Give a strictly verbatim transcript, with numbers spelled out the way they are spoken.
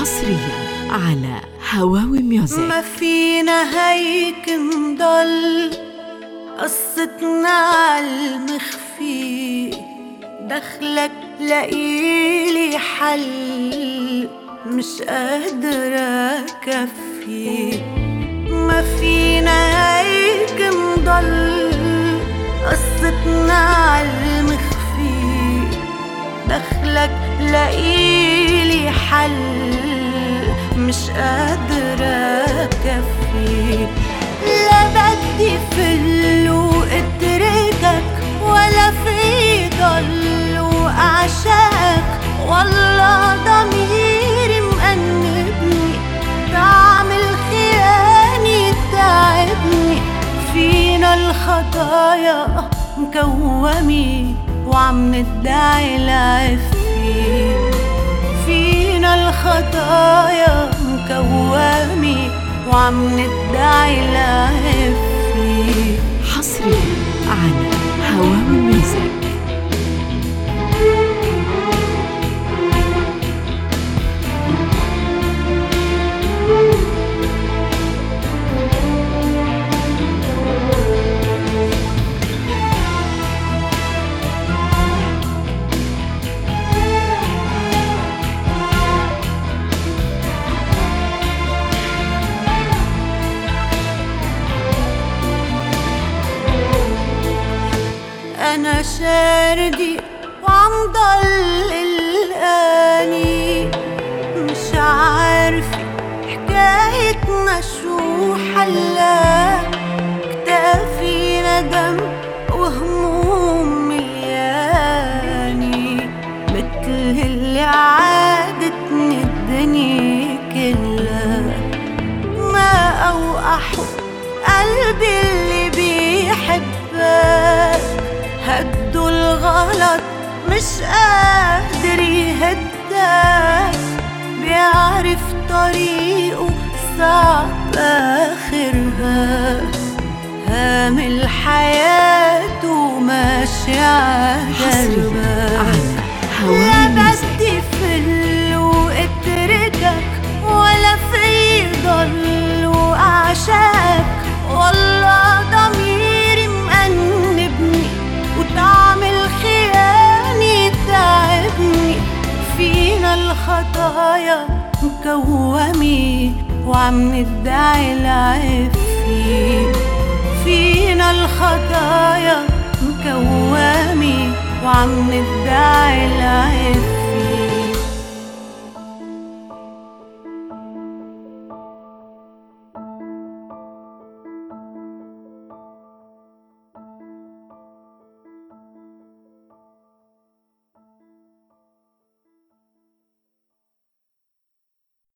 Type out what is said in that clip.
حصريا على هواوي ميوزك. ما فينا هيك نضل قصتنا عالمخفي، دخلك لقيلي حل مش قادرة كفي. ما فينا هيك نضل قصتنا عالمخفي، دخلك لقيلي حل مش قادرة كفي. لا بدي فل واتركك ولا في ضل واعشقك، والله ضميري مأنبني، طعم الخيانة تعبني. فينا الخطايا مكومي وعم ندعي العفي، فينا الخطايا مكومي وعم ندعي العفي. حصريا على هواوي ميوزك. أنا شاردي وعم ضل قلقاني، مش عارفة حكايتنا شو حلا. كتافي ندم وهموم ملياني، متل اللي عادتني الدنيا كلها. ما أوقحه قلبي اللي بيحبك، هدو الغلط مش قادر يهدك. بيعرف طريقه صعب آخرها، هامل حياته ماشي عالدربك. لا بدي فل واتركك ولا في ضل واعشقك، والله ضميري مأنبني وطعم الخيانة تعبني. فينا الخطايا مكومي وعم ندعي العفي، فينا الخطايا مكومي وعم ندعي العفي.